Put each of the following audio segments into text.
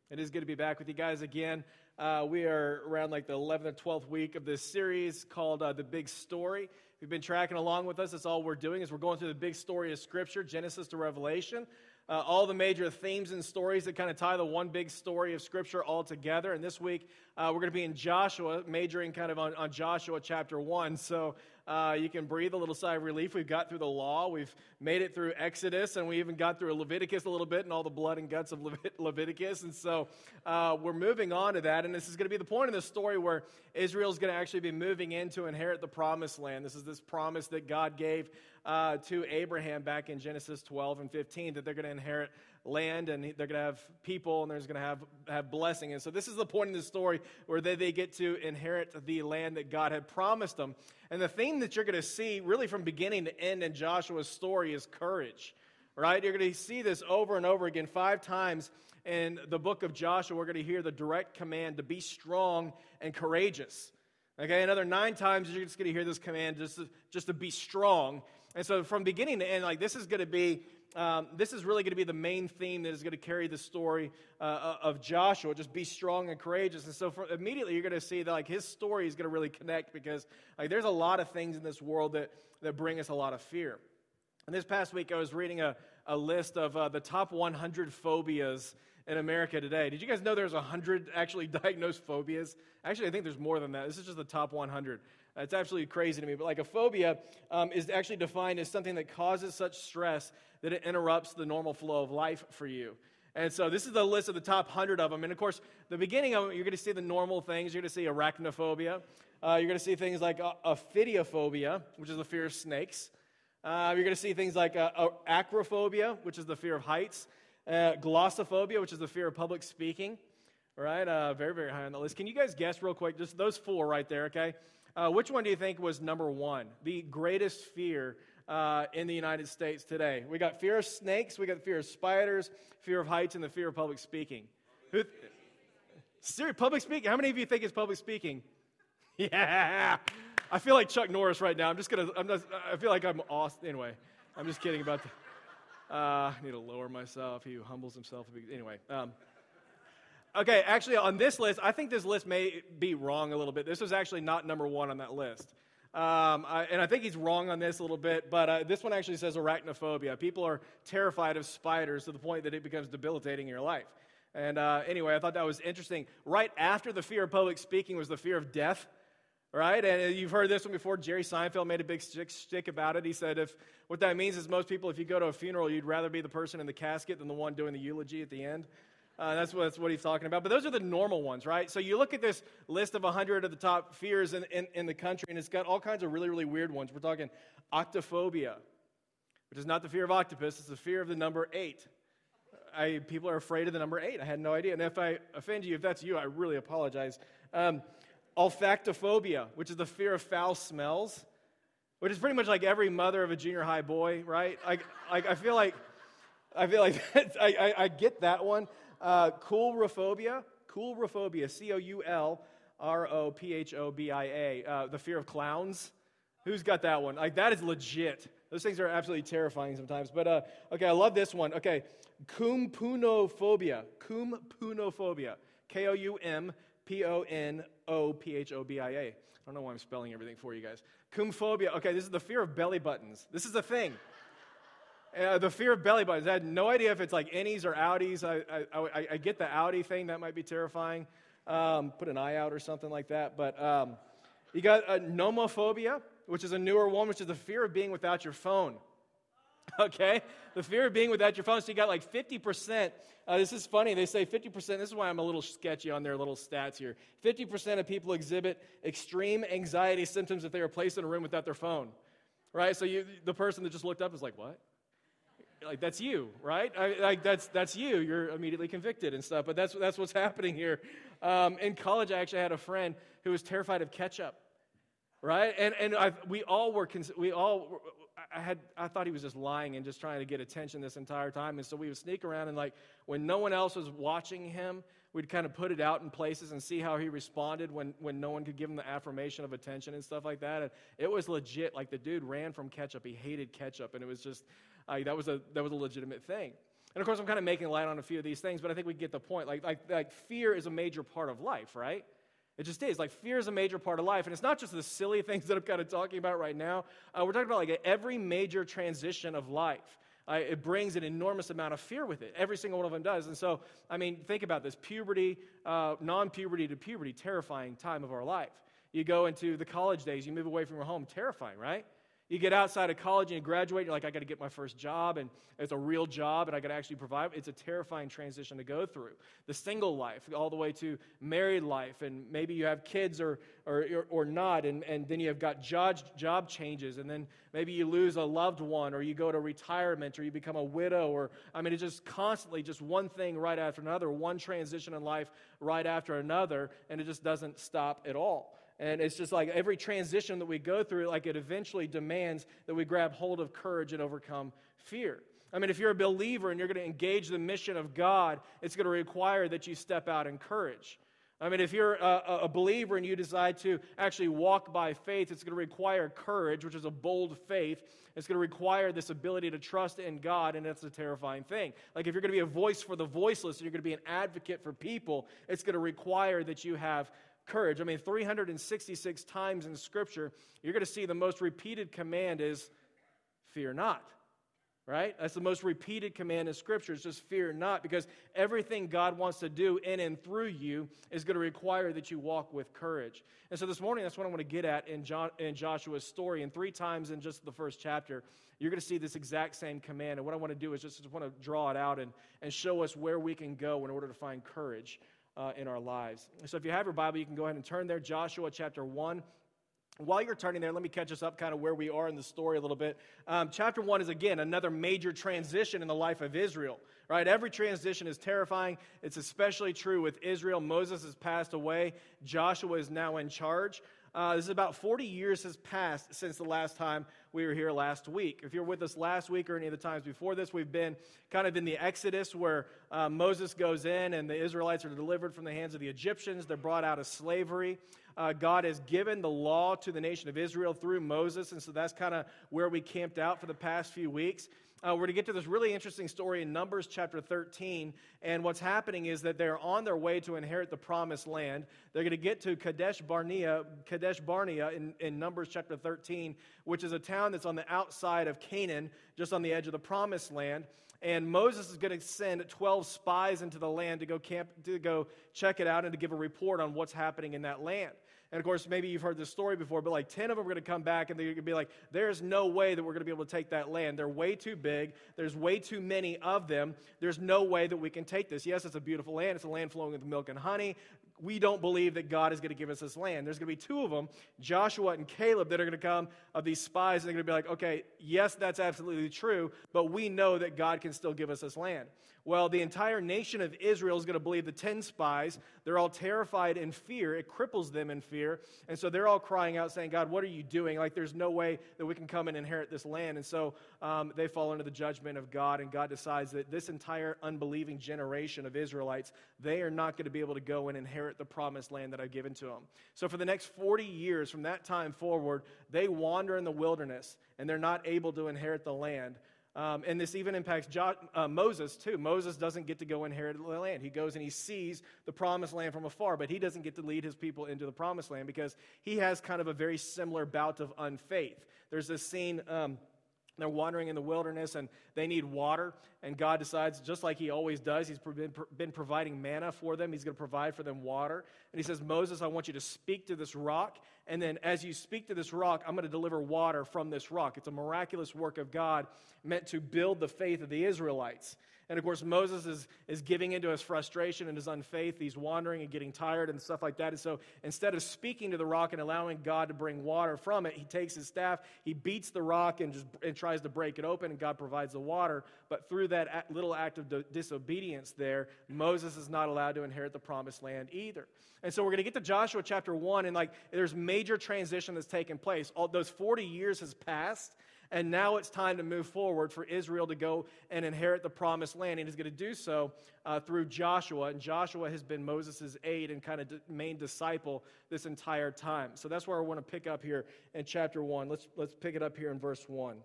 It is good to be back with you guys again. We are around like the 11th or 12th week of this series called The Big Story. If you've been tracking along with us, that's all we're doing is we're going through the big story of Scripture, Genesis to Revelation. All the major themes and stories that kind of tie the one big story of Scripture all together. And this week, we're going to be in Joshua, majoring kind of on Joshua chapter 1. So you can breathe a little sigh of relief. We've got through the law. We've made it through Exodus. And we even got through Leviticus a little bit and all the blood and guts of Leviticus. And so we're moving on to that. And this is going to be the point of the story where Israel's going to actually be moving in to inherit the promised land. This is this promise that God gave to Abraham back in Genesis 12 and 15, that they're going to inherit land and they're going to have people and there's going to have blessing. And so this is the point in the story where they get to inherit the land that God had promised them. And the theme that you're going to see really from beginning to end in Joshua's story is courage, right? You're going to see this over and over again 5 times in the book of Joshua. We're going to hear the direct command to be strong and courageous. Okay, another 9 times you're just going to hear this command just to be strong. And so from beginning to end, like this is really going to be the main theme that is going to carry the story of Joshua. Just be strong and courageous. And so immediately you're going to see that like his story is going to really connect because like there's a lot of things in this world that bring us a lot of fear. And this past week I was reading a list of the top 100 phobias in America today. Did you guys know there's 100 actually diagnosed phobias? Actually, I think there's more than that. This is just the top 100. It's absolutely crazy to me. But like a phobia is actually defined as something that causes such stress that it interrupts the normal flow of life for you. And so this is the list of the top 100 of them. And of course, the beginning of it, you're going to see the normal things. You're going to see arachnophobia. You're going to see things like ophidiophobia, which is the fear of snakes. You're going to see things like acrophobia, which is the fear of heights. Glossophobia, which is the fear of public speaking. All right, very, very high on the list. Can you guys guess real quick, just those 4 right there, okay? Which one do you think was number 1, the greatest fear in the United States today? We got fear of snakes, we got the fear of spiders, fear of heights, and the fear of public speaking. Serious, public speaking? How many of you think it's public speaking? Yeah! I feel like Chuck Norris right now. I feel like I'm awesome. Anyway, I'm just kidding about that. I need to lower myself. He who humbles himself. Anyway. Okay, actually, on this list, I think this list may be wrong a little bit. This was actually not number 1 on that list. And I think he's wrong on this a little bit, but this one actually says arachnophobia. People are terrified of spiders to the point that it becomes debilitating in your life. And anyway, I thought that was interesting. Right after the fear of public speaking was the fear of death. Right? And you've heard this one before. Jerry Seinfeld made a big stick about it. He said what that means is most people, if you go to a funeral, you'd rather be the person in the casket than the one doing the eulogy at the end. That's what he's talking about. But those are the normal ones, right? So you look at this list of 100 of the top fears in the country, and it's got all kinds of really, really weird ones. We're talking octophobia, which is not the fear of octopus. It's the fear of the number 8. People are afraid of the number 8. I had no idea. And if I offend you, if that's you, I really apologize. Olfactophobia, which is the fear of foul smells, which is pretty much like every mother of a junior high boy, right? I feel like I get that one. Coulrophobia, Coulrophobia, the fear of clowns. Who's got that one? Like that is legit. Those things are absolutely terrifying sometimes. But okay, I love this one. Okay, Koumpunophobia, Koumpunophobia, I don't know why I'm spelling everything for you guys. Koumphobia. Okay, this is the fear of belly buttons. This is the thing. The fear of belly buttons. I had no idea if it's like innies or outies. I get the outie thing. That might be terrifying. Put an eye out or something like that. But you got nomophobia, which is a newer one, which is the fear of being without your phone. Okay? The fear of being without your phone. So you got like 50%. This is funny. They say 50%. This is why I'm a little sketchy on their little stats here. 50% of people exhibit extreme anxiety symptoms if they are placed in a room without their phone. Right? So the person that just looked up is like, what? Like, that's you, right? That's you. You're immediately convicted and stuff. But that's what's happening here. In college, I actually had a friend who was terrified of ketchup. Right? And I thought he was just lying and just trying to get attention this entire time. And so we would sneak around and like when no one else was watching him, we'd kind of put it out in places and see how he responded when no one could give him the affirmation of attention and stuff like that. And it was legit. Like the dude ran from ketchup. He hated ketchup. And it was just, that was a legitimate thing. And of course, I'm kind of making light on a few of these things, but I think we get the point. Like fear is a major part of life, right? It just is. Like, fear is a major part of life. And it's not just the silly things that I'm kind of talking about right now. We're talking about like every major transition of life. It brings an enormous amount of fear with it. Every single one of them does. And so, I mean, think about this. Puberty, non-puberty to puberty, terrifying time of our life. You go into the college days, you move away from your home, terrifying, right? You get outside of college and you graduate, you're like, I got to get my first job, and it's a real job, and I got to actually provide. It's a terrifying transition to go through. The single life, all the way to married life, and maybe you have kids or not, and then you have got job changes, and then maybe you lose a loved one, or you go to retirement, or you become a widow, or, I mean, it's just constantly just one thing right after another, one transition in life right after another, and it just doesn't stop at all. And it's just like every transition that we go through, like it eventually demands that we grab hold of courage and overcome fear. I mean, if you're a believer and you're going to engage the mission of God, it's going to require that you step out in courage. I mean, if you're a believer and you decide to actually walk by faith, it's going to require courage, which is a bold faith. It's going to require this ability to trust in God, and that's a terrifying thing. Like, if you're going to be a voice for the voiceless and you're going to be an advocate for people, it's going to require that you have courage. I mean, 366 times in Scripture, you're going to see the most repeated command is fear not, right? That's the most repeated command in Scripture. It's just fear not, because everything God wants to do in and through you is going to require that you walk with courage. And so this morning, that's what I want to get at in Joshua's story. And 3 times in just the first chapter, you're going to see this exact same command. And what I want to do is just want to draw it out and show us where we can go in order to find courage in our lives. So if you have your Bible, you can go ahead and turn there, Joshua chapter 1. While you're turning there, let me catch us up kind of where we are in the story a little bit. Chapter 1 is, again, another major transition in the life of Israel, right? Every transition is terrifying. It's especially true with Israel. Moses has passed away. Joshua is now in charge. This is about 40 years has passed since the last time we were here last week. If you're with us last week or any of the times before this, we've been kind of in the Exodus where Moses goes in and the Israelites are delivered from the hands of the Egyptians. They're brought out of slavery. God has given the law to the nation of Israel through Moses, and so that's kind of where we camped out for the past few weeks. We're going to get to this really interesting story in Numbers chapter 13, and what's happening is that they're on their way to inherit the promised land. They're going to get to Kadesh Barnea in Numbers chapter 13, which is a town that's on the outside of Canaan, just on the edge of the promised land. And Moses is going to send 12 spies into the land to go check it out and to give a report on what's happening in that land. And of course, maybe you've heard this story before, but like 10 of them are going to come back and they're going to be like, there's no way that we're going to be able to take that land. They're way too big. There's way too many of them. There's no way that we can take this. Yes, it's a beautiful land. It's a land flowing with milk and honey. We don't believe that God is going to give us this land. There's going to be 2 of them, Joshua and Caleb, that are going to come of these spies, and they're going to be like, okay, yes, that's absolutely true, but we know that God can still give us this land. Well, the entire nation of Israel is going to believe the 10 spies. They're all terrified in fear. It cripples them in fear. And so they're all crying out saying, God, what are you doing? Like, there's no way that we can come and inherit this land. And so they fall under the judgment of God, and God decides that this entire unbelieving generation of Israelites, they are not going to be able to go and inherit the promised land that I've given to them. So for the next 40 years from that time forward, they wander in the wilderness, and they're not able to inherit the land. And this even impacts Moses, too. Moses doesn't get to go inherit the land. He goes and he sees the promised land from afar, but he doesn't get to lead his people into the promised land because he has kind of a very similar bout of unfaith. There's this scene, they're wandering in the wilderness and they need water, and God decides, just like he always does, he's been providing manna for them. He's going to provide for them water. And he says, Moses, I want you to speak to this rock, and then as you speak to this rock, I'm going to deliver water from this rock. It's a miraculous work of God meant to build the faith of the Israelites. And of course, Moses is giving into his frustration and his unfaith. He's wandering and getting tired and stuff like that. And so instead of speaking to the rock and allowing God to bring water from it, he takes his staff, he beats the rock and tries to break it open, and God provides the water. But through that little act of disobedience there, Moses is not allowed to inherit the promised land either. And so we're going to get to Joshua chapter 1, and there's major transition that's taken place. All those 40 years has passed. And now it's time to move forward for Israel to go and inherit the promised land. And he's going to do so through Joshua. And Joshua has been Moses' aide and kind of main disciple this entire time. So that's where I want to pick up here in chapter 1. Let's pick it up here in verse 1.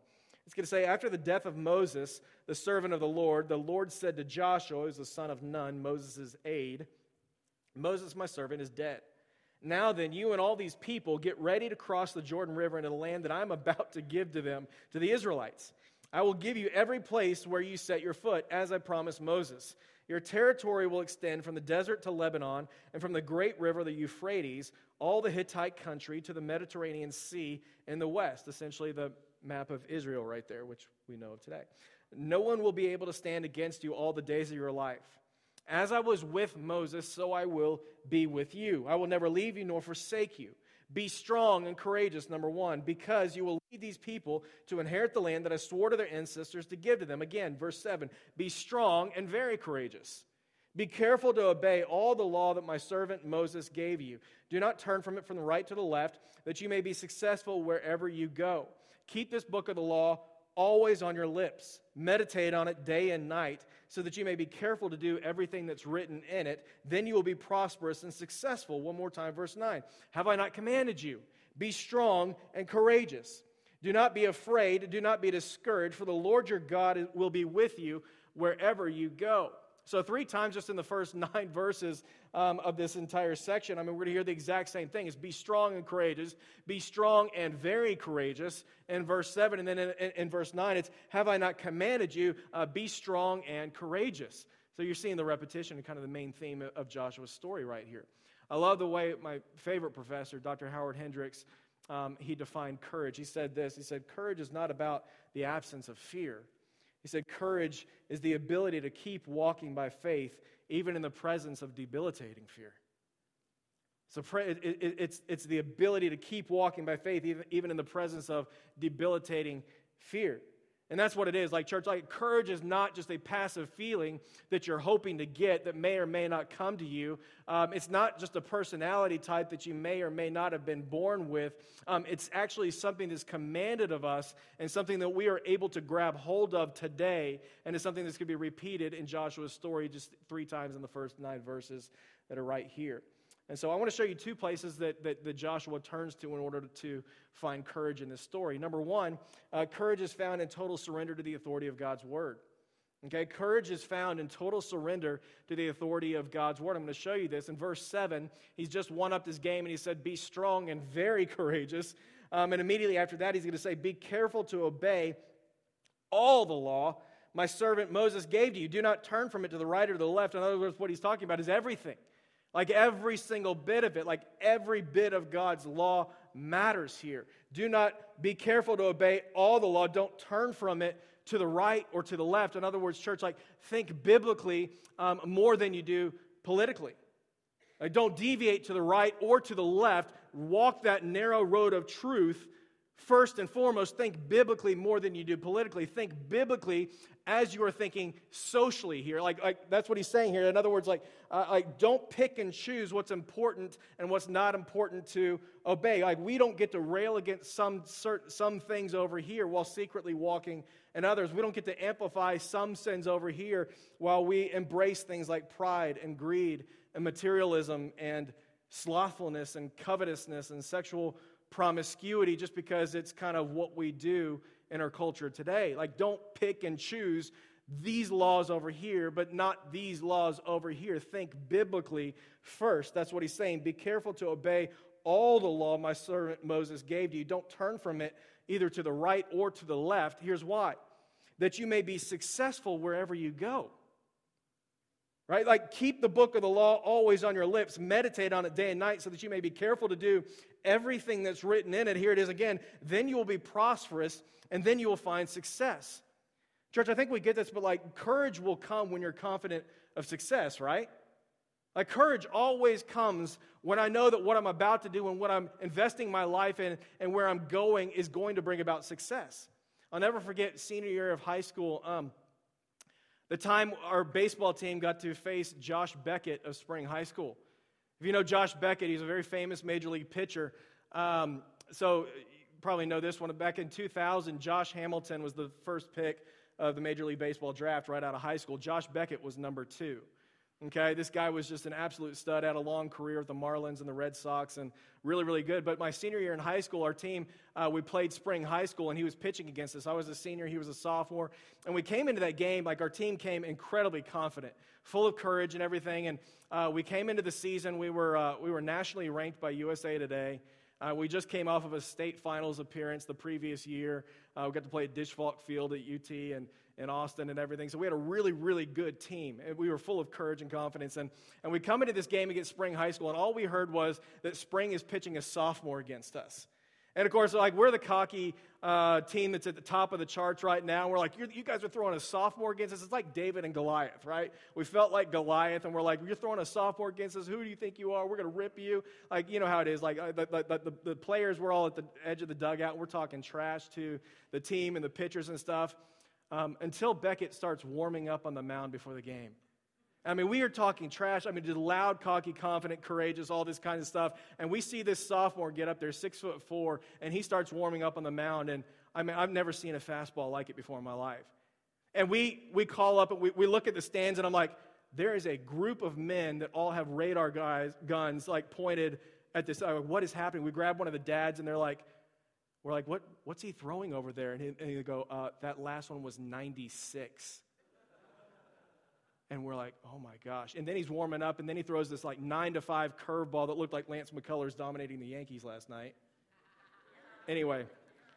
It's going to say, after the death of Moses, the servant of the Lord said to Joshua, who's the son of Nun, Moses' aide, Moses, my servant, is dead. Now then, you and all these people get ready to cross the Jordan River into the land that I'm about to give to them, to the Israelites. I will give you every place where you set your foot, as I promised Moses. Your territory will extend from the desert to Lebanon, and from the great river, the Euphrates, all the Hittite country to the Mediterranean Sea in the west, essentially the map of Israel right there, which we know of today. No one will be able to stand against you all the days of your life. As I was with Moses, so I will be with you. I will never leave you nor forsake you. Be strong and courageous, number one, because you will lead these people to inherit the land that I swore to their ancestors to give to them. Again, verse 7, be strong and very courageous. Be careful to obey all the law that my servant Moses gave you. Do not turn from it from the right to the left, that you may be successful wherever you go. Keep this book of the law always on your lips. Meditate on it day and night, so that you may be careful to do everything that's written in it. Then you will be prosperous and successful. One more time, verse 9. Have I not commanded you? Be strong and courageous. Do not be afraid. Do not be discouraged, for the Lord your God will be with you wherever you go. So 3 times just in the first 9 verses of this entire section, we're going to hear the exact same thing. It's be strong and courageous, be strong and very courageous in verse 7. And then in verse 9, it's, have I not commanded you, be strong and courageous. So you're seeing the repetition and kind of the main theme of Joshua's story right here. I love the way my favorite professor, Dr. Howard Hendricks, he defined courage. He said this, he said, courage is not about the absence of fear. He said, courage is the ability to keep walking by faith, even in the presence of debilitating fear. So it's the ability to keep walking by faith, even in the presence of debilitating fear. And that's what it is. Like, church, like, courage is not just a passive feeling that you're hoping to get that may or may not come to you. It's not just a personality type that you may or may not have been born with. It's actually something that's commanded of us and something that we are able to grab hold of today. And it's something that's going to be repeated in Joshua's story just 3 times in the first 9 verses that are right here. And so I want to show you 2 places that Joshua turns to in order to find courage in this story. Number 1, courage is found in total surrender to the authority of God's word. Okay, courage is found in total surrender to the authority of God's word. I'm going to show you this. In verse 7, he's just one-upped his game and he said, be strong and very courageous. And immediately after that, he's going to say, be careful to obey all the law my servant Moses gave to you. Do not turn from it to the right or to the left. In other words, what he's talking about is everything. Like every single bit of it, like every bit of God's law matters here. Do not be careful to obey all the law. Don't turn from it to the right or to the left. In other words, church, like think biblically more than you do politically. Like, don't deviate to the right or to the left. Walk that narrow road of truth. First and foremost, think biblically more than you do politically. Think biblically as you are thinking socially here. Like that's what he's saying here. In other words, like don't pick and choose what's important and what's not important to obey. Like, we don't get to rail against some things over here while secretly walking in others. We don't get to amplify some sins over here while we embrace things like pride and greed and materialism and slothfulness and covetousness and sexual promiscuity just because it's kind of what we do in our culture today. Like, don't pick and choose these laws over here, but not these laws over here. Think biblically first. That's what he's saying. Be careful to obey all the law my servant Moses gave to you. Don't turn from it either to the right or to the left. Here's why. That you may be successful wherever you go. Right? Like, keep the book of the law always on your lips. Meditate on it day and night so that you may be careful to do everything that's written in it. Here it is again. Then you will be prosperous and then you will find success. Church, I think we get this, but like, courage will come when you're confident of success, right? Like, courage always comes when I know that what I'm about to do and what I'm investing my life in and where I'm going is going to bring about success. I'll never forget senior year of high school, the time our baseball team got to face Josh Beckett of Spring High School. If you know Josh Beckett, he's a very famous Major League pitcher. So you probably know this one. Back in 2000, Josh Hamilton was the first pick of the Major League Baseball draft right out of high school. Josh Beckett was number 2. Okay, this guy was just an absolute stud, had a long career with the Marlins and the Red Sox, and really, really good. But my senior year in high school, our team, we played spring high school, and he was pitching against us. I was a senior, he was a sophomore, and we came into that game, like our team came incredibly confident, full of courage and everything, and we came into the season, we were nationally ranked by USA Today. We just came off of a state finals appearance the previous year. We got to play at Dish Falk Field at UT and in Austin and everything. So we had a really, really good team. And we were full of courage and confidence. And we come into this game against Spring High School, and all we heard was that Spring is pitching a sophomore against us. And, of course, like we're the cocky team that's at the top of the charts right now. We're like, you guys are throwing a sophomore against us. It's like David and Goliath, right? We felt like Goliath, and we're like, you're throwing a sophomore against us. Who do you think you are? We're going to rip you. Like, you know how it is. Like the players, we're all at the edge of the dugout. We're talking trash to the team and the pitchers and stuff until Beckett starts warming up on the mound before the game. I mean, we are talking trash. I mean, just loud, cocky, confident, courageous, all this kind of stuff. And we see this sophomore get up there, 6'4", and he starts warming up on the mound. And I mean, I've never seen a fastball like it before in my life. And we call up and we look at the stands, and I'm like, there is a group of men that all have radar guns like pointed at this. I'm like, what is happening? We grab one of the dads, and we're like, what's he throwing over there? And he go, that last one was 96. And we're like, oh my gosh. And then he's warming up, and then he throws this like 9-5 curveball that looked like Lance McCullers dominating the Yankees last night. Anyway,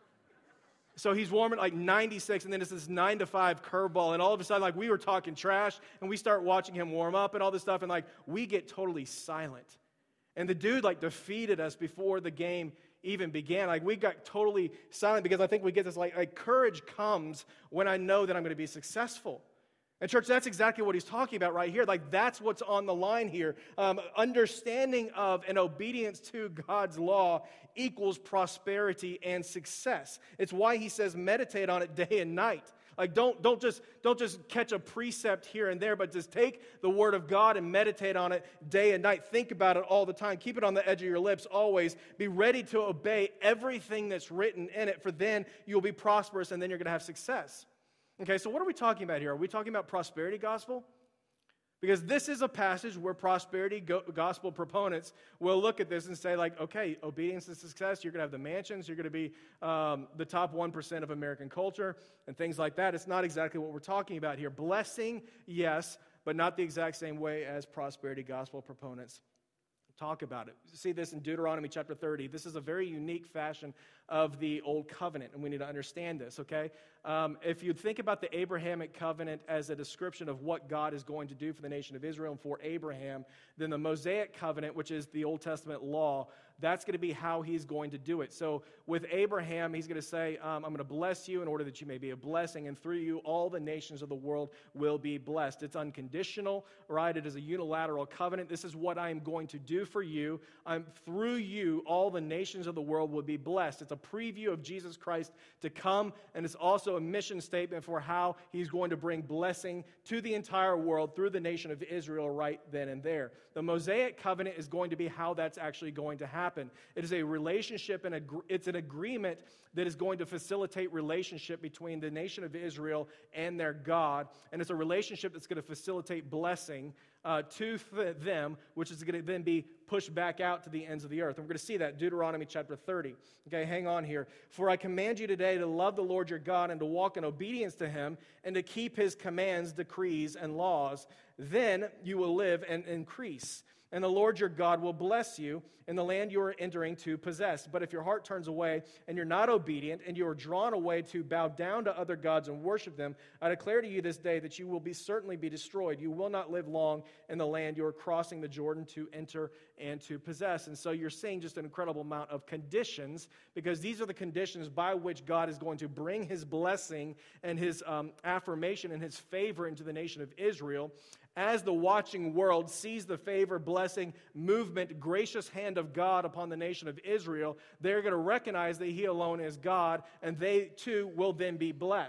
so he's warming like 96, and then it's this 9-5 curveball, and all of a sudden, like, we were talking trash, and we start watching him warm up and all this stuff, and like, we get totally silent. And the dude like defeated us before the game even began. Like, we got totally silent because I think we get this like courage comes when I know that I'm going to be successful. And church, that's exactly what he's talking about right here. Like, that's what's on the line here. Understanding of and obedience to God's law equals prosperity and success. It's why he says meditate on it day and night. Like, don't just catch a precept here and there, but just take the word of God and meditate on it day and night. Think about it all the time. Keep it on the edge of your lips always. Be ready to obey everything that's written in it, for then you'll be prosperous and then you're going to have success. Okay, so what are we talking about here? Are we talking about prosperity gospel? Because this is a passage where prosperity gospel proponents will look at this and say, like, okay, obedience and success, you're going to have the mansions, you're going to be the top 1% of American culture, and things like that. It's not exactly what we're talking about here. Blessing, yes, but not the exact same way as prosperity gospel proponents talk about it. You see this in Deuteronomy chapter 30. This is a very unique fashion of the Old Covenant, and we need to understand this, okay? If you think about the Abrahamic covenant as a description of what God is going to do for the nation of Israel and for Abraham, then the Mosaic covenant, which is the Old Testament law, that's going to be how he's going to do it. So with Abraham, he's going to say, I'm going to bless you in order that you may be a blessing, and through you, all the nations of the world will be blessed. It's unconditional, right? It is a unilateral covenant. This is what I am going to do for you. Through you, all the nations of the world will be blessed. It's a preview of Jesus Christ to come, and it's also a mission statement for how he's going to bring blessing to the entire world through the nation of Israel right then and there. The Mosaic covenant is going to be how that's actually going to happen. It is a relationship, and it's an agreement that is going to facilitate relationship between the nation of Israel and their God, and it's a relationship that's going to facilitate blessing to them, which is going to then be pushed back out to the ends of the earth. And we're going to see that, Deuteronomy chapter 30. Okay, hang on here. For I command you today to love the Lord your God and to walk in obedience to him and to keep his commands, decrees, and laws. Then you will live and increase. And the Lord your God will bless you in the land you are entering to possess. But if your heart turns away and you're not obedient and you are drawn away to bow down to other gods and worship them, I declare to you this day that you will certainly be destroyed. You will not live long in the land you are crossing the Jordan to enter and to possess. And so you're seeing just an incredible amount of conditions, because these are the conditions by which God is going to bring his blessing and his affirmation and his favor into the nation of Israel. As the watching world sees the favor, blessing, movement, gracious hand of God upon the nation of Israel, they're going to recognize that he alone is God, and they too will then be blessed.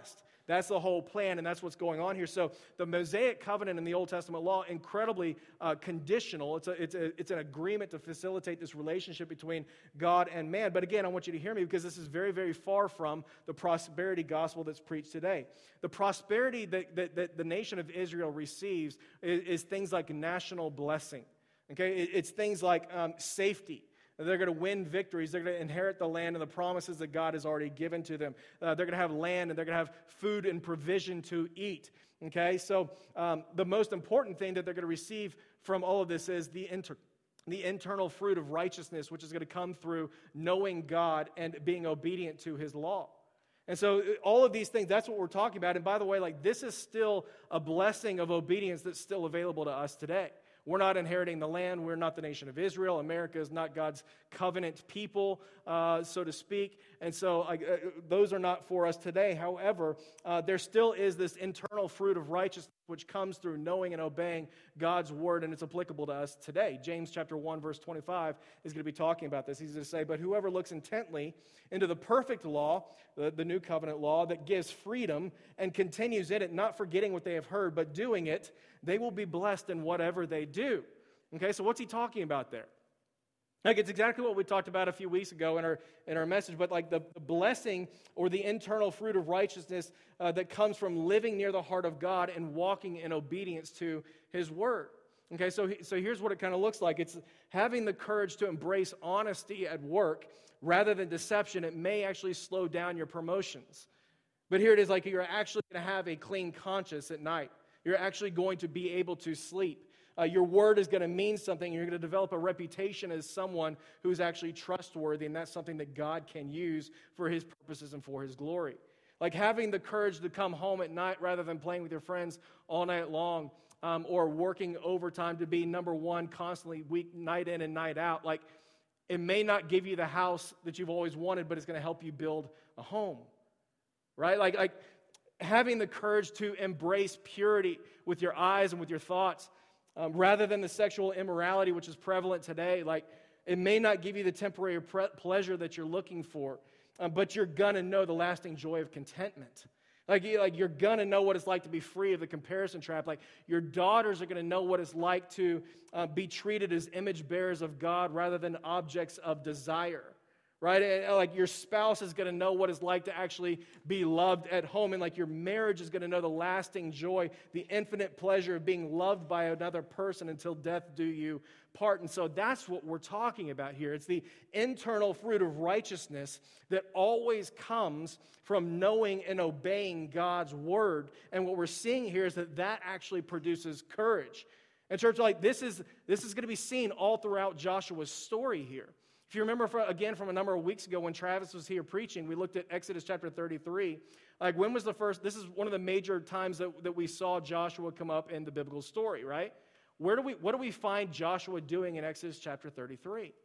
That's the whole plan, and that's what's going on here. So the Mosaic covenant in the Old Testament law, incredibly conditional. It's an agreement to facilitate this relationship between God and man. But again, I want you to hear me because this is very, very far from the prosperity gospel that's preached today. The prosperity that the nation of Israel receives is things like national blessing. Okay, it's things like safety. They're going to win victories. They're going to inherit the land and the promises that God has already given to them. They're going to have land, and they're going to have food and provision to eat. Okay, so the most important thing that they're going to receive from all of this is the internal fruit of righteousness, which is going to come through knowing God and being obedient to His law. And so all of these things, that's what we're talking about. And by the way, like this is still a blessing of obedience that's still available to us today. We're not inheriting the land. We're not the nation of Israel. America is not God's covenant people, so to speak. And so those are not for us today. However, there still is this internal fruit of righteousness which comes through knowing and obeying God's word, and it's applicable to us today. James chapter 1, verse 25 is going to be talking about this. He's going to say, "But whoever looks intently into the perfect law, the new covenant law, that gives freedom and continues in it, not forgetting what they have heard, but doing it, they will be blessed in whatever they do." Okay, so what's he talking about there? Like it's exactly what we talked about a few weeks ago in our message, but like the blessing or the internal fruit of righteousness that comes from living near the heart of God and walking in obedience to His word. Okay, so here's what it kind of looks like. It's having the courage to embrace honesty at work rather than deception. It may actually slow down your promotions. But here it is, like you're actually going to have a clean conscience at night. You're actually going to be able to sleep. Your word is going to mean something. You're going to develop a reputation as someone who's actually trustworthy, and that's something that God can use for His purposes and for His glory. Like having the courage to come home at night rather than playing with your friends all night long or working overtime to be number one constantly, night in and night out. Like it may not give you the house that you've always wanted, but it's going to help you build a home, right? Like having the courage to embrace purity with your eyes and with your thoughts. Rather than the sexual immorality which is prevalent today, like it may not give you the temporary pleasure that you're looking for, but you're gonna know the lasting joy of contentment. Like you're gonna know what it's like to be free of the comparison trap. Like your daughters are gonna know what it's like to be treated as image bearers of God rather than objects of desire. Right? And like your spouse is going to know what it's like to actually be loved at home. And like your marriage is going to know the lasting joy, the infinite pleasure of being loved by another person until death do you part. And so that's what we're talking about here. It's the internal fruit of righteousness that always comes from knowing and obeying God's word. And what we're seeing here is that actually produces courage. And church, like this is going to be seen all throughout Joshua's story here. If you remember, from a number of weeks ago when Travis was here preaching, we looked at Exodus chapter 33. Like, when was the first? This is one of the major times that we saw Joshua come up in the biblical story, right? What do we find Joshua doing in Exodus chapter 33? You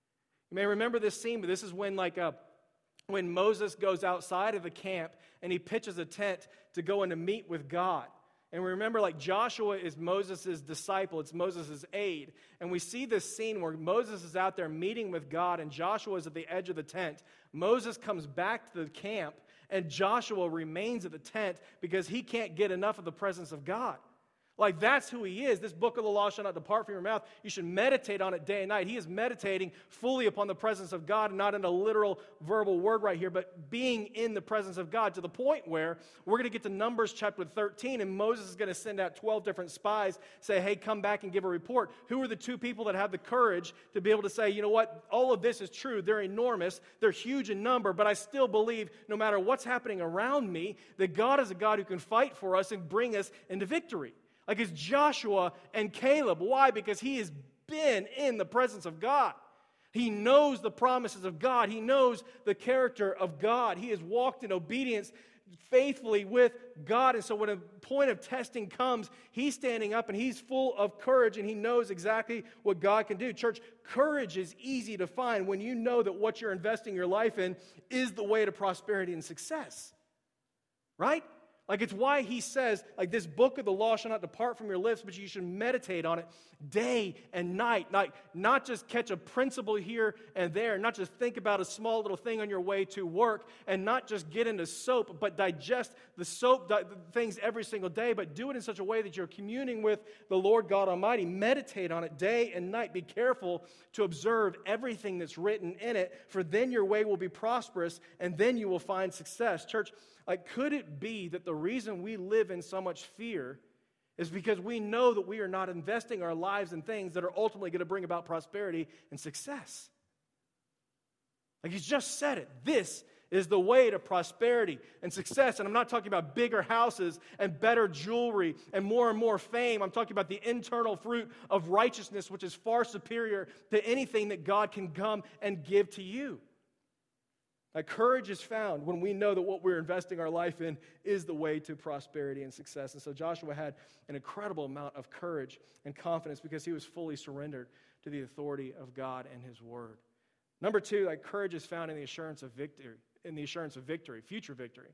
may remember this scene, but this is when when Moses goes outside of the camp and he pitches a tent to go in to meet with God. And we remember, like, Joshua is Moses' disciple. It's Moses' aide. And we see this scene where Moses is out there meeting with God, and Joshua is at the edge of the tent. Moses comes back to the camp, and Joshua remains at the tent because he can't get enough of the presence of God. Like, that's who he is. This book of the law shall not depart from your mouth. You should meditate on it day and night. He is meditating fully upon the presence of God, not in a literal verbal word right here, but being in the presence of God to the point where we're going to get to Numbers chapter 13, and Moses is going to send out 12 different spies, say, hey, come back and give a report. Who are the two people that have the courage to be able to say, you know what, all of this is true. They're enormous. They're huge in number, but I still believe no matter what's happening around me, that God is a God who can fight for us and bring us into victory. Like it's Joshua and Caleb. Why? Because he has been in the presence of God. He knows the promises of God. He knows the character of God. He has walked in obedience faithfully with God. And so when a point of testing comes, he's standing up and he's full of courage and he knows exactly what God can do. Church, courage is easy to find when you know that what you're investing your life in is the way to prosperity and success. Right? Like, it's why he says, like, this book of the law shall not depart from your lips, but you should meditate on it day and night. Like, not just catch a principle here and there, not just think about a small little thing on your way to work, and not just get into soap, but digest the soap things every single day, but do it in such a way that you're communing with the Lord God Almighty. Meditate on it day and night. Be careful to observe everything that's written in it, for then your way will be prosperous, and then you will find success. Church, like, could it be that the reason we live in so much fear is because we know that we are not investing our lives in things that are ultimately going to bring about prosperity and success? Like, he's just said it. This is the way to prosperity and success. And I'm not talking about bigger houses and better jewelry and more fame. I'm talking about the internal fruit of righteousness, which is far superior to anything that God can come and give to you. Like, courage is found when we know that what we're investing our life in is the way to prosperity and success. And so Joshua had an incredible amount of courage and confidence because he was fully surrendered to the authority of God and his word. Number two, like, courage is found in the assurance of victory, future victory.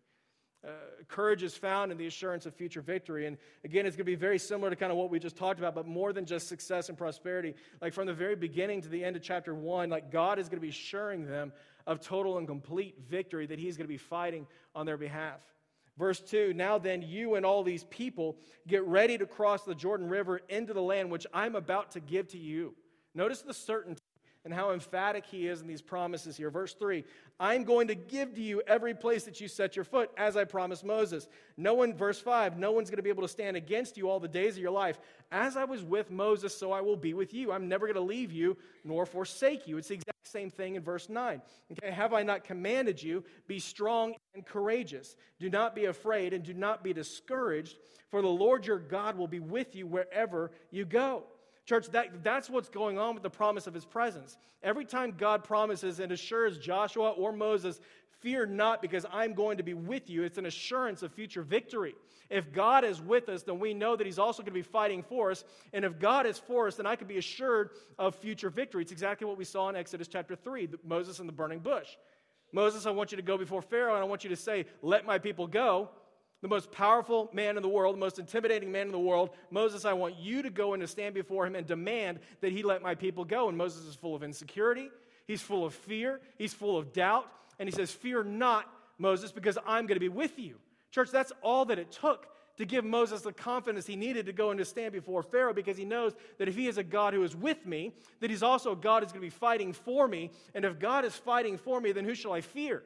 Courage is found in the assurance of future victory. And again, it's going to be very similar to kind of what we just talked about, but more than just success and prosperity. Like, from the very beginning to the end of chapter 1, like, God is going to be assuring them of total and complete victory, that he's going to be fighting on their behalf. Verse 2, now then you and all these people get ready to cross the Jordan River into the land which I'm about to give to you. Notice the certainty and how emphatic he is in these promises here. Verse 3, I'm going to give to you every place that you set your foot, as I promised Moses. Verse 5, no one's going to be able to stand against you all the days of your life. As I was with Moses, so I will be with you. I'm never going to leave you nor forsake you. It's the exact same thing in verse 9. Okay, have I not commanded you? Be strong and courageous. Do not be afraid and do not be discouraged, for the Lord your God will be with you wherever you go. Church, that's what's going on with the promise of his presence. Every time God promises and assures Joshua or Moses, fear not because I'm going to be with you, it's an assurance of future victory. If God is with us, then we know that he's also going to be fighting for us. And if God is for us, then I can be assured of future victory. It's exactly what we saw in Exodus chapter 3, Moses and the burning bush. Moses, I want you to go before Pharaoh, and I want you to say, let my people go. The most powerful man in the world, the most intimidating man in the world, Moses, I want you to go and to stand before him and demand that he let my people go. And Moses is full of insecurity. He's full of fear. He's full of doubt. And he says, fear not, Moses, because I'm going to be with you. Church, that's all that it took to give Moses the confidence he needed to go and to stand before Pharaoh, because he knows that if he is a God who is with me, that he's also a God who's going to be fighting for me. And if God is fighting for me, then who shall I fear?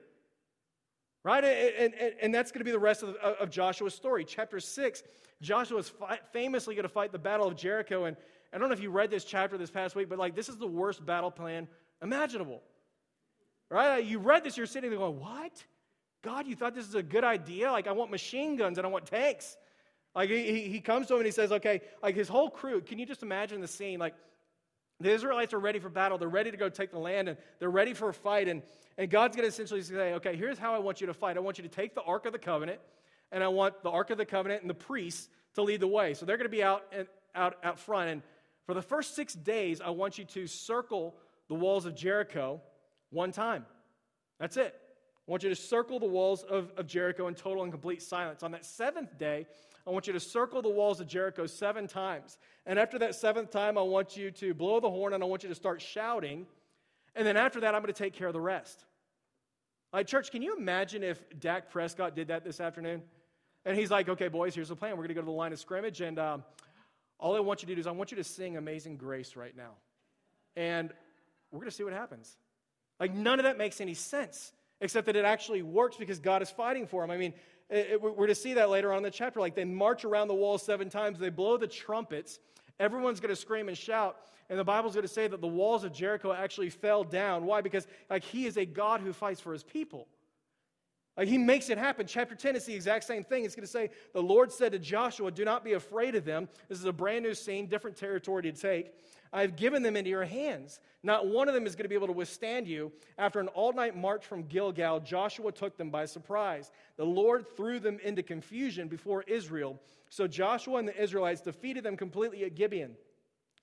Right? And that's going to be the rest of Joshua's story. Chapter 6, Joshua's famously going to fight the Battle of Jericho. And I don't know if you read this chapter this past week, but like, this is the worst battle plan imaginable. Right? You read this, you're sitting there going, what? God, you thought this is a good idea? Like, I want machine guns and I want tanks. Like, he comes to him and he says, okay, like his whole crew, can you just imagine the scene? Like, the Israelites are ready for battle. They're ready to go take the land, and they're ready for a fight. And God's going to essentially say, okay, here's how I want you to fight. I want you to take the Ark of the Covenant, and I want the Ark of the Covenant and the priests to lead the way. So they're going to be out front. And for the first 6 days, I want you to circle the walls of Jericho one time. That's it. I want you to circle the walls of Jericho in total and complete silence. On that seventh day, I want you to circle the walls of Jericho 7 times. And after that 7th time, I want you to blow the horn, and I want you to start shouting. And then after that, I'm going to take care of the rest. Like, church, can you imagine if Dak Prescott did that this afternoon? And he's like, okay, boys, here's the plan. We're going to go to the line of scrimmage, and all I want you to do is I want you to sing Amazing Grace right now. And we're going to see what happens. Like, none of that makes any sense, except that it actually works because God is fighting for him. I mean, we're to see that later on in the chapter. Like, they march around the wall 7 times. They blow the trumpets. Everyone's going to scream and shout. And the Bible's going to say that the walls of Jericho actually fell down. Why? Because like, he is a God who fights for his people. Like, he makes it happen. Chapter 10 is the exact same thing. It's going to say, the Lord said to Joshua, do not be afraid of them. This is a brand new scene, different territory to take. I've given them into your hands. Not one of them is going to be able to withstand you. After an all-night march from Gilgal, Joshua took them by surprise. The Lord threw them into confusion before Israel. So Joshua and the Israelites defeated them completely at Gibeon.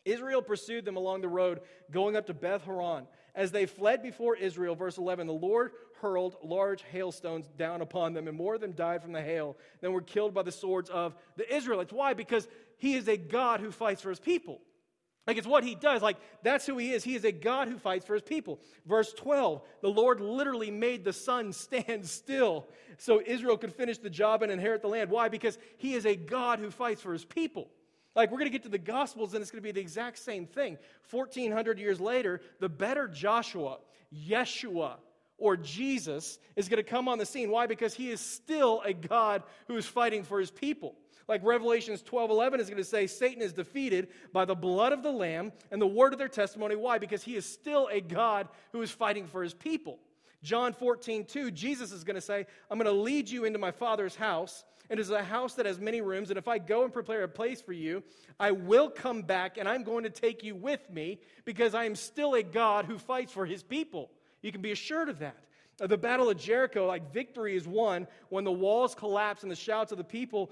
Israel pursued them along the road, going up to Beth Horon. As they fled before Israel, verse 11, the Lord hurled large hailstones down upon them, and more of them died from the hail than were killed by the swords of the Israelites. Why? Because he is a God who fights for his people. Like, it's what he does. Like, that's who he is. He is a God who fights for his people. Verse 12, the Lord literally made the sun stand still so Israel could finish the job and inherit the land. Why? Because he is a God who fights for his people. Like, we're going to get to the Gospels, and it's going to be the exact same thing. 1,400 years later, the better Joshua, Yeshua, or Jesus is going to come on the scene. Why? Because he is still a God who is fighting for his people. Like Revelations 12:11 is going to say, Satan is defeated by the blood of the Lamb and the word of their testimony. Why? Because he is still a God who is fighting for his people. John 14:2, Jesus is going to say, I'm going to lead you into my Father's house. It is a house that has many rooms, and if I go and prepare a place for you, I will come back, and I'm going to take you with me, because I am still a God who fights for his people. You can be assured of that. The Battle of Jericho, like, victory is won when the walls collapse and the shouts of the people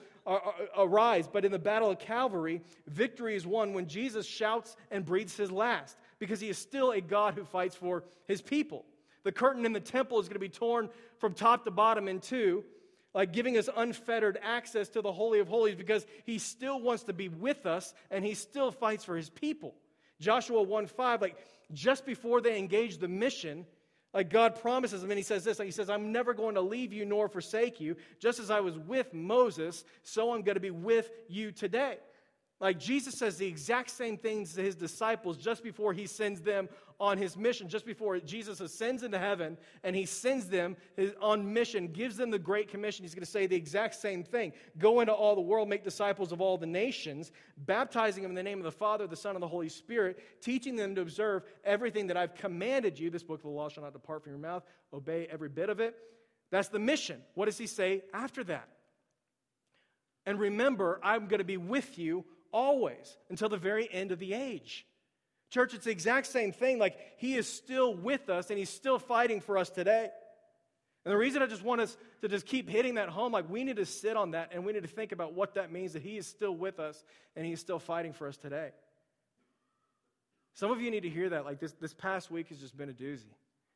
arise. But in the Battle of Calvary, victory is won when Jesus shouts and breathes his last, because he is still a God who fights for his people. The curtain in the temple is going to be torn from top to bottom in two, like giving us unfettered access to the Holy of Holies, because he still wants to be with us and he still fights for his people. Joshua 1:5, like, just before they engage the mission, like, God promises them, and he says this, like, he says, I'm never going to leave you nor forsake you. Just as I was with Moses, so I'm going to be with you today. Like, Jesus says the exact same things to his disciples just before he sends them on his mission. Just before Jesus ascends into heaven and he sends them on mission, gives them the Great Commission, he's going to say the exact same thing. Go into all the world, make disciples of all the nations, baptizing them in the name of the Father, the Son, and the Holy Spirit, teaching them to observe everything that I've commanded you. This book of the law shall not depart from your mouth. Obey every bit of it. That's the mission. What does he say after that? And remember, I'm going to be with you always, until the very end of the age. Church, it's the exact same thing. Like, he is still with us, and he's still fighting for us today. And the reason I just want us to just keep hitting that home, like, we need to sit on that, and we need to think about what that means, that he is still with us, and he's still fighting for us today. Some of you need to hear that. Like, this past week has just been a doozy.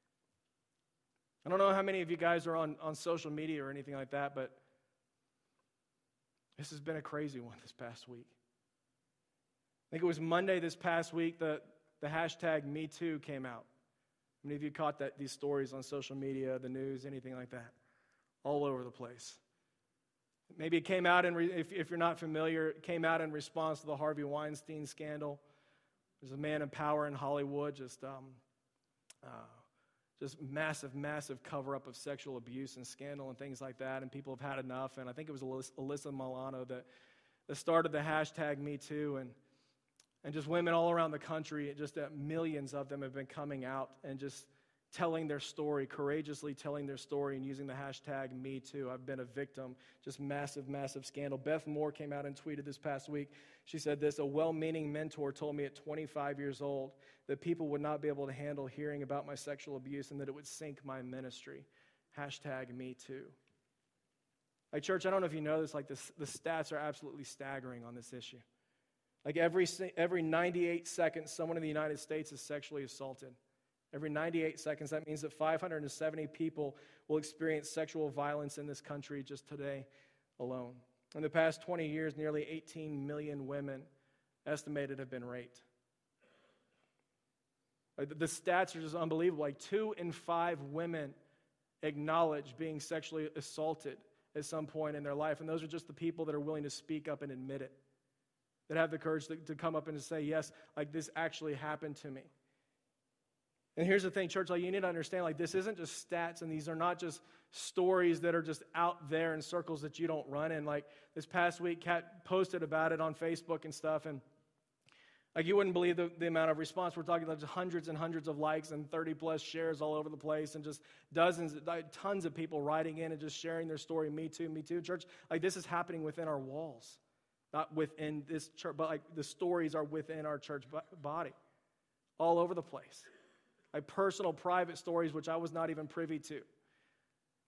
I don't know how many of you guys are on social media or anything like that, but this has been a crazy one this past week. I think it was Monday this past week that the hashtag #MeToo came out. How many of you caught these stories on social media, the news, anything like that? All over the place. Maybe it came out, if you're not familiar, it came out in response to the Harvey Weinstein scandal. There's a man in power in Hollywood, just massive cover-up of sexual abuse and scandal and things like that, and people have had enough. And I think it was Alyssa Milano that started the hashtag #MeToo, and just women all around the country, just millions of them have been coming out and just telling their story, courageously telling their story and using the hashtag #MeToo. I've been a victim. Just massive scandal. Beth Moore came out and tweeted this past week. She said this, a well-meaning mentor told me at 25 years old that people would not be able to handle hearing about my sexual abuse and that it would sink my ministry. Hashtag #MeToo. Like, church, I don't know if you know this, like, the stats are absolutely staggering on this issue. Like, every 98 seconds, someone in the United States is sexually assaulted. Every 98 seconds, that means that 570 people will experience sexual violence in this country just today alone. In the past 20 years, nearly 18 million women estimated have been raped. Like, the stats are just unbelievable. Like, 2 in 5 women acknowledge being sexually assaulted at some point in their life. And those are just the people that are willing to speak up and admit it, that have the courage to come up and to say, yes, like, this actually happened to me. And here's the thing, church, like, you need to understand, like, this isn't just stats, and these are not just stories that are just out there in circles that you don't run in. Like, this past week, Kat posted about it on Facebook and stuff, and like, you wouldn't believe the amount of response. We're talking like hundreds and hundreds of likes and 30-plus shares all over the place, and just tons of people writing in and just sharing their story, me too, church. Like, this is happening within our walls. Not within this church, but like the stories are within our church body. All over the place. Like personal, private stories, which I was not even privy to.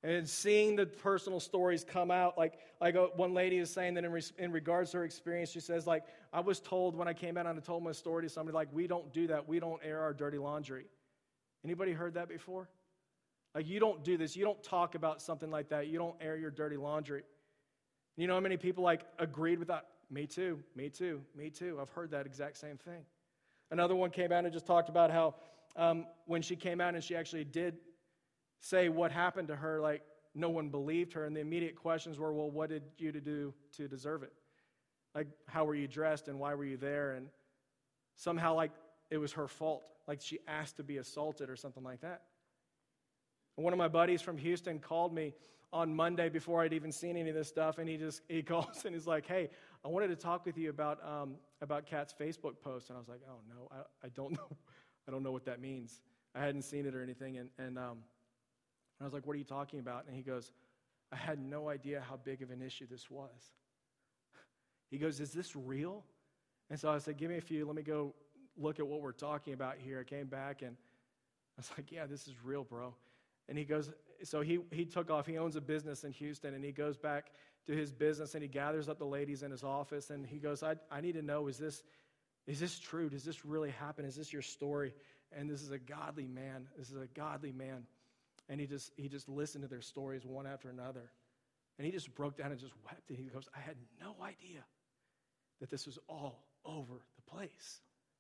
And seeing the personal stories come out, like one lady is saying that in regards to her experience, she says, like, I was told when I came out and I told my story to somebody, like, we don't do that. We don't air our dirty laundry. Anybody heard that before? Like, you don't do this. You don't talk about something like that. You don't air your dirty laundry. You know how many people, like, agreed with that? Me too, me too, me too. I've heard that exact same thing. Another one came out and just talked about how when she came out and she actually did say what happened to her, like, no one believed her, and the immediate questions were, well, what did you do to deserve it? Like, how were you dressed, and why were you there? And somehow, like, it was her fault. Like, she asked to be assaulted or something like that. And one of my buddies from Houston called me on Monday before I'd even seen any of this stuff, and he calls and he's like, hey, I wanted to talk with you about Kat's Facebook post. And I was like, oh, no, I don't know. I don't know what that means. I hadn't seen it or anything, and I was like, what are you talking about? And he goes, I had no idea how big of an issue this was. He goes, is this real? And so I said, give me a few. Let me go look at what we're talking about here. I came back, and I was like, yeah, this is real, bro. And he goes, so he took off. He owns a business in Houston, and he goes back to his business, and he gathers up the ladies in his office, and he goes, I need to know, is this true? Does this really happen? Is this your story? And this is a godly man. This is a godly man. And he just listened to their stories one after another. And he just broke down and just wept. And he goes, I had no idea that this was all over the place.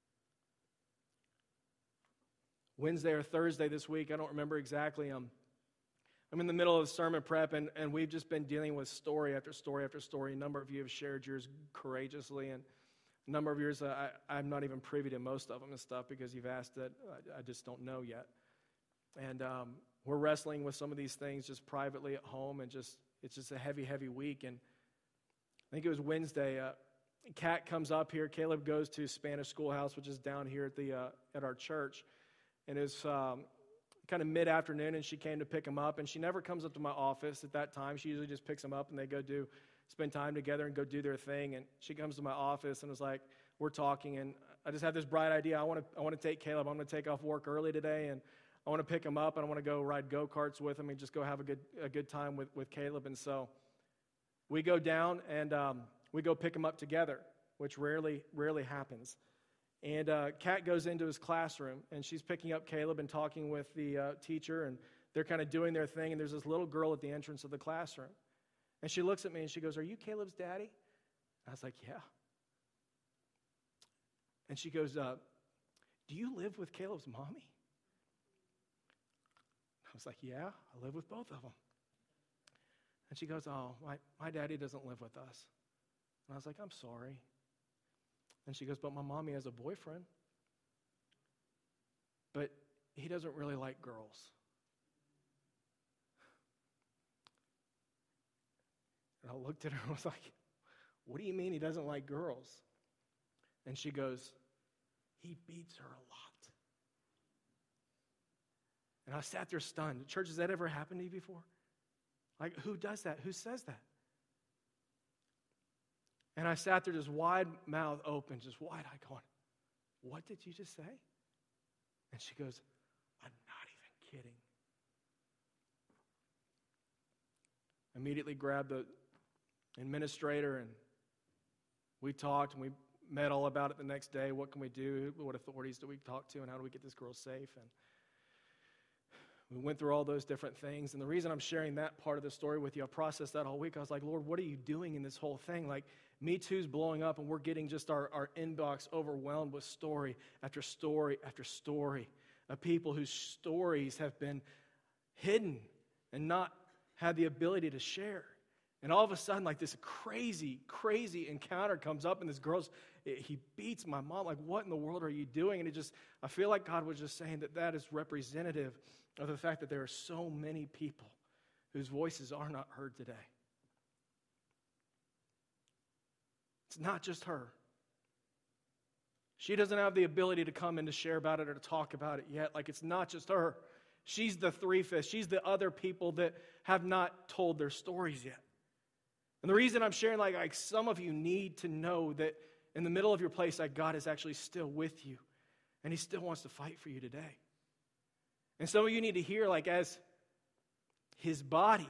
Wednesday or Thursday this week, I don't remember exactly. I'm in the middle of sermon prep, and we've just been dealing with story after story after story. A number of you have shared yours courageously, and a number of yours, I'm not even privy to most of them and stuff because you've asked that I just don't know yet. And we're wrestling with some of these things just privately at home, and it's just a heavy, heavy week. And I think it was Wednesday. Kat comes up here. Caleb goes to Spanish Schoolhouse, which is down here at our church. And it was kind of mid-afternoon, and she came to pick him up. And she never comes up to my office at that time. She usually just picks him up, and they go spend time together and go do their thing. And she comes to my office and was like, we're talking, and I just had this bright idea. I want to take Caleb. I'm going to take off work early today, and I want to pick him up, and I want to go ride go-karts with him and just go have a good time with Caleb. And so we go down, and we go pick him up together, which rarely happens. And Kat goes into his classroom, and she's picking up Caleb and talking with the teacher, and they're kind of doing their thing, and there's this little girl at the entrance of the classroom. And she looks at me, and she goes, are you Caleb's daddy? I was like, yeah. And she goes, do you live with Caleb's mommy? I was like, yeah, I live with both of them. And she goes, oh, my daddy doesn't live with us. And I was like, I'm sorry. And she goes, but my mommy has a boyfriend. But he doesn't really like girls. And I looked at her and was like, what do you mean he doesn't like girls? And she goes, he beats her a lot. And I sat there stunned. Church, has that ever happened to you before? Like, who does that? Who says that? And I sat there just wide mouth open, just wide-eyed going, what did you just say? And she goes, I'm not even kidding. Immediately grabbed the administrator, and we talked, and we met all about it the next day. What can we do? What authorities do we talk to, and how do we get this girl safe? And we went through all those different things. And the reason I'm sharing that part of the story with you, I processed that all week. I was like, Lord, what are you doing in this whole thing? Like, Me Too's blowing up, and we're getting just our inbox overwhelmed with story after story after story of people whose stories have been hidden and not had the ability to share. And all of a sudden, like, this crazy, crazy encounter comes up, and this he beats my mom. Like, what in the world are you doing? And I feel like God was just saying that is representative of the fact that there are so many people whose voices are not heard today. It's not just her. She doesn't have the ability to come and to share about it or to talk about it yet. Like, it's not just her. She's the three-fifths. She's the other people that have not told their stories yet. And the reason I'm sharing, like some of you need to know that in the middle of your place, like, God is actually still with you. And He still wants to fight for you today. And some of you need to hear, like, as his body,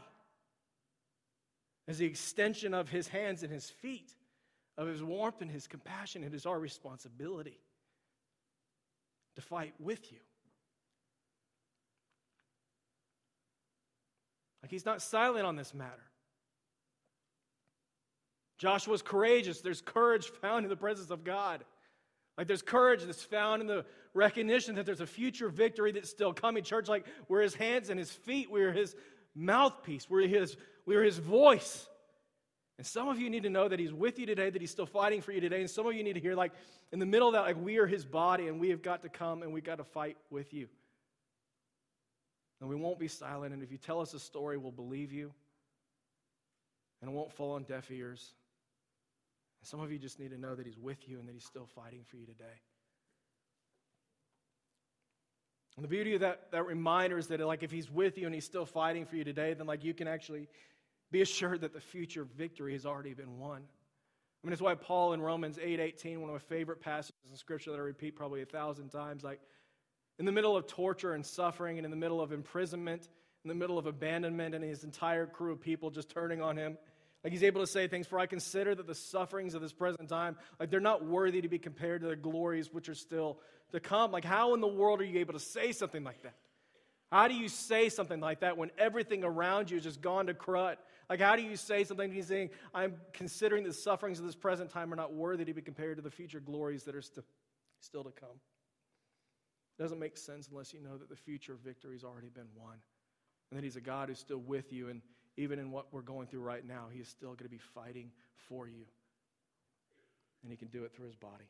as the extension of his hands and his feet, of his warmth and his compassion. It is our responsibility to fight with you. Like, he's not silent on this matter. Joshua's courageous. There's courage found in the presence of God. Like, there's courage that's found in the recognition that there's a future victory that's still coming. Church, like, we're his hands and his feet. We're his mouthpiece. We're his voice. And some of you need to know that he's with you today, that he's still fighting for you today. And some of you need to hear, like, in the middle of that, like, we are his body, and we have got to come and we've got to fight with you. And we won't be silent. And if you tell us a story, we'll believe you. And it won't fall on deaf ears. And some of you just need to know that he's with you and that he's still fighting for you today. And the beauty of that reminder is that, like, if he's with you and he's still fighting for you today, then, like, you can actually be assured that the future victory has already been won. I mean, it's why Paul in Romans 8:18, one of my favorite passages in Scripture that I repeat probably 1,000 times, like, in the middle of torture and suffering and in the middle of imprisonment, in the middle of abandonment and his entire crew of people just turning on him, like, he's able to say things, for I consider that the sufferings of this present time, like, they're not worthy to be compared to the glories which are still to come. Like, how in the world are you able to say something like that? How do you say something like that when everything around you has just gone to crud? Like, how do you say something he's saying, I'm considering the sufferings of this present time are not worthy to be compared to the future glories that are still to come? It doesn't make sense unless you know that the future victory has already been won. And that he's a God who's still with you. And even in what we're going through right now, he is still going to be fighting for you. And he can do it through his body.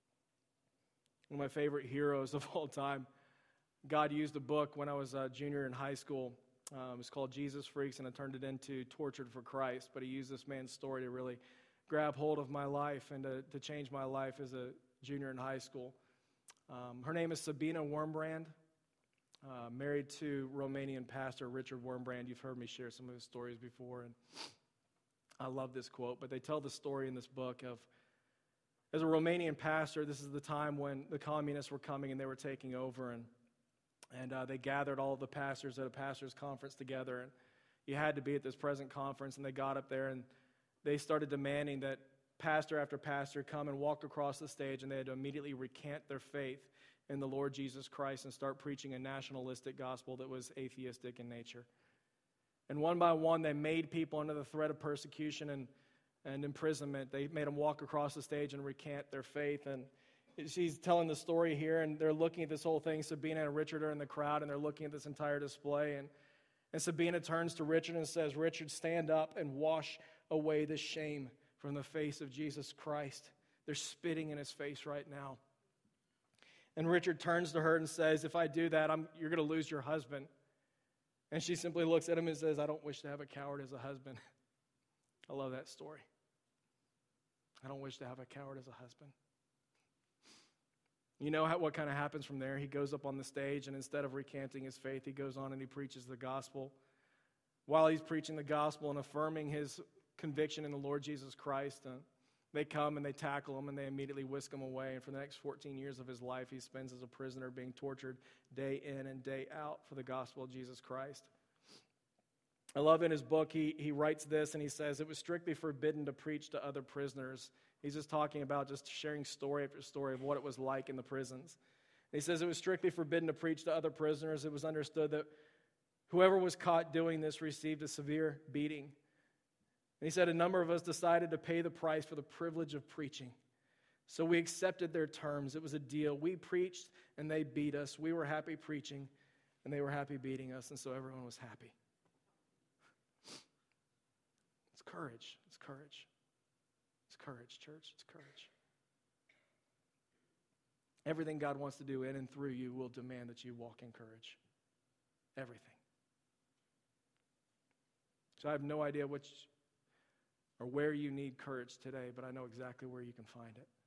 One of my favorite heroes of all time, God used a book when I was a junior in high school. It's called Jesus Freaks, and I turned it into Tortured for Christ. But he used this man's story to really grab hold of my life and to change my life as a junior in high school. Her name is Sabina Wurmbrand, married to Romanian pastor Richard Wurmbrand. You've heard me share some of his stories before, and I love this quote. But they tell the story in this book of, as a Romanian pastor, this is the time when the communists were coming and they were taking over, and they gathered all of the pastors at a pastor's conference together, and you had to be at this present conference, and they got up there, and they started demanding that pastor after pastor come and walk across the stage, and they had to immediately recant their faith in the Lord Jesus Christ and start preaching a nationalistic gospel that was atheistic in nature. And one by one, they made people under the threat of persecution and imprisonment. They made them walk across the stage and recant their faith. And she's telling the story here, and they're looking at this whole thing. Sabina and Richard are in the crowd, and they're looking at this entire display. And Sabina turns to Richard and says, Richard, stand up and wash away the shame from the face of Jesus Christ. They're spitting in his face right now. And Richard turns to her and says, if I do that, you're going to lose your husband. And she simply looks at him and says, I don't wish to have a coward as a husband. I love that story. I don't wish to have a coward as a husband. You know what kind of happens from there? He goes up on the stage, and instead of recanting his faith, he goes on and he preaches the gospel. While he's preaching the gospel and affirming his conviction in the Lord Jesus Christ, they come and they tackle him and they immediately whisk him away. And for the next 14 years of his life, he spends as a prisoner being tortured day in and day out for the gospel of Jesus Christ. I love in his book, he writes this, and he says, it was strictly forbidden to preach to other prisoners. He's just talking about just sharing story after story of what it was like in the prisons. And he says it was strictly forbidden to preach to other prisoners. It was understood that whoever was caught doing this received a severe beating. And he said a number of us decided to pay the price for the privilege of preaching. So we accepted their terms. It was a deal. We preached and they beat us. We were happy preaching and they were happy beating us, and so everyone was happy. It's courage. It's courage. It's courage, church. It's courage. Everything God wants to do in and through you will demand that you walk in courage. Everything. So I have no idea which or where you need courage today, but I know exactly where you can find it.